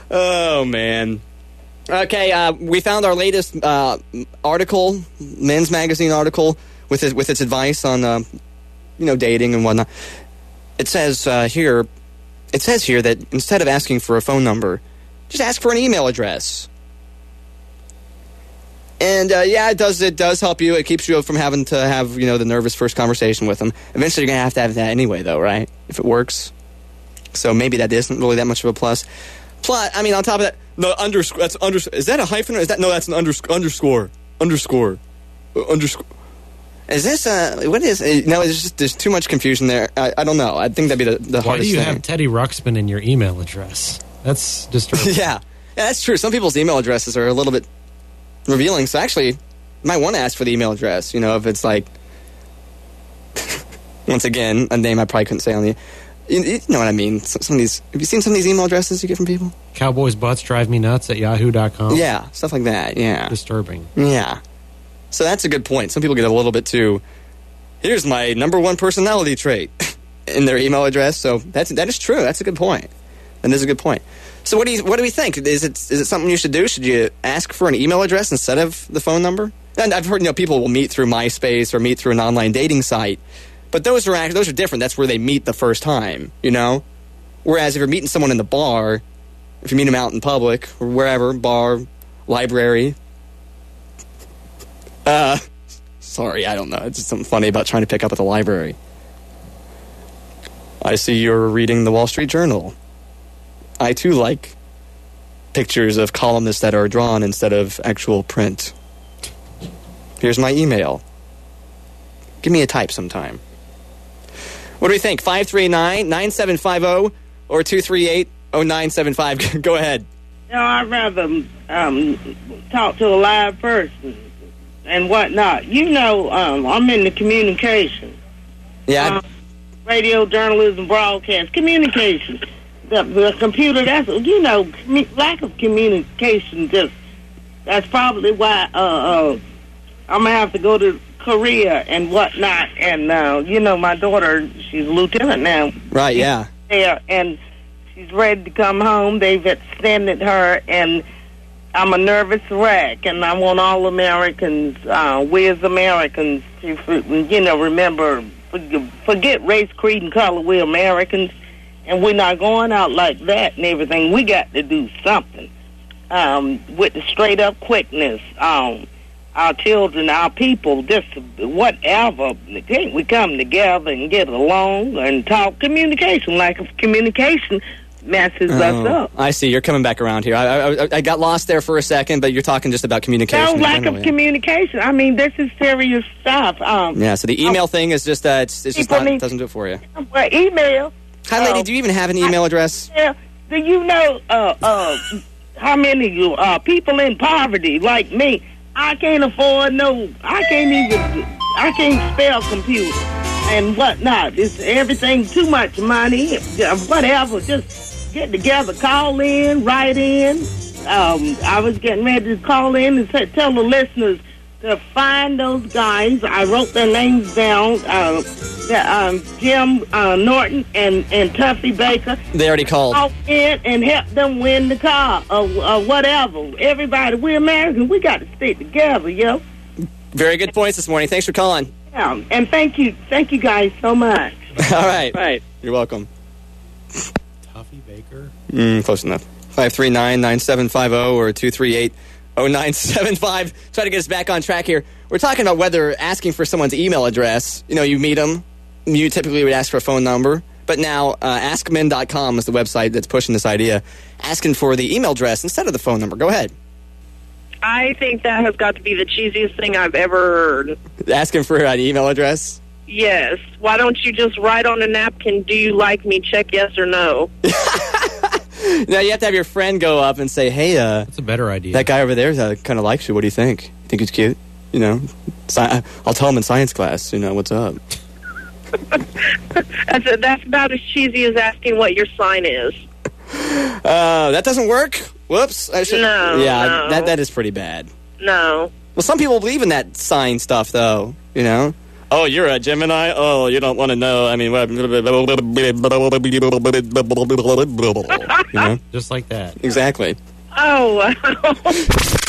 Oh, man. Okay, we found our latest article, Men's Magazine article, with its advice on, dating and whatnot. It says here that instead of asking for a phone number, just ask for an email address. And, it does help you. It keeps you from having to have, the nervous first conversation with them. Eventually, you're going to have that anyway, though, right? If it works. So maybe that isn't really that much of a plus. Plus, I mean, on top of that, the underscore, is that a hyphen or is that, no, that's an underscore. Is this, what is, no, there's too much confusion there. I don't know. I think that'd be the hardest thing. Why do you have Teddy Ruxpin in your email address? That's disturbing. Yeah, that's true. Some people's email addresses are a little bit revealing, so actually, you might want to ask for the email address, if it's like, once again, a name I probably couldn't say on the, you know what I mean. Some of these, have you seen some of these email addresses you get from people? Cowboys butts drive me nuts at yahoo.com. Yeah, stuff like that, yeah. Disturbing. Yeah. So that's a good point. Some people get a little bit too, here's my number one personality trait in their email address, so that is true. That's a good point. That is a good point. So what do we think? Is it something you should do? Should you ask for an email address instead of the phone number? And I've heard people will meet through MySpace or meet through an online dating site, but those are different. That's where they meet the first time, Whereas if you're meeting someone in the bar, if you meet them out in public or wherever, bar, library. Sorry, I don't know. It's just something funny about trying to pick up at the library. I see you're reading the Wall Street Journal. I, too, like pictures of columnists that are drawn instead of actual print. Here's my email. Give me a type sometime. What do we think? 539-9750 or 238-0975. Go ahead. No, I'd rather talk to a live person and whatnot. I'm in the communication. Yeah. Radio, journalism, broadcast, communication. The computer, lack of communication, that's probably why I'm going to have to go to Korea and whatnot. And, my daughter, she's a lieutenant now. Right, yeah. And she's ready to come home. They've extended her, and I'm a nervous wreck. And I want all Americans, we as Americans, to, remember, forget race, creed, and color. We're Americans. And we're not going out like that and everything. We got to do something with the straight-up quickness. Our children, our people, just whatever. Can't we come together and get along and talk? Communication, lack of communication messes us up. I see. You're coming back around here. I got lost there for a second, but you're talking just about communication. No, lack of communication. I mean, this is serious stuff. So the email thing is just, it's just not, doesn't do it for you. Well, email. Hi, lady, do you even have an email address? Yeah. Do you know how many people in poverty like me? I can't afford I can't spell computer and whatnot. It's everything too much money, whatever. Just get together, call in, write in. I was getting ready to call in and tell the listeners to find those guys. I wrote their names down. Jim Norton and Tuffy Baker. They already called. Call in and help them win the car or whatever. Everybody, we're Americans. We got to stick together, yo. Very good points this morning. Thanks for calling. Yeah, and thank you guys so much. All right. Right. You're welcome. Tuffy Baker? Close enough. 539-9750 or 238-0975. Try to get us back on track here. We're talking about whether asking for someone's email address, you meet them, you typically would ask for a phone number, but now askmen.com is the website that's pushing this idea, asking for the email address instead of the phone number. Go ahead. I think that has got to be the cheesiest thing I've ever heard. Asking for an email address? Yes. Why don't you just write on a napkin, do you like me, check yes or no? Now, you have to have your friend go up and say, hey, that's a better idea. That guy over there kind of likes you. What do you think? You think he's cute? I'll tell him in science class, what's up. That's about as cheesy as asking what your sign is. That doesn't work? Whoops. No. Yeah, no. that is pretty bad. No. Well, some people believe in that sign stuff, though, Oh, you're a Gemini? Oh, you don't want to know. I mean, you know? Just like that. Exactly. Oh, wow.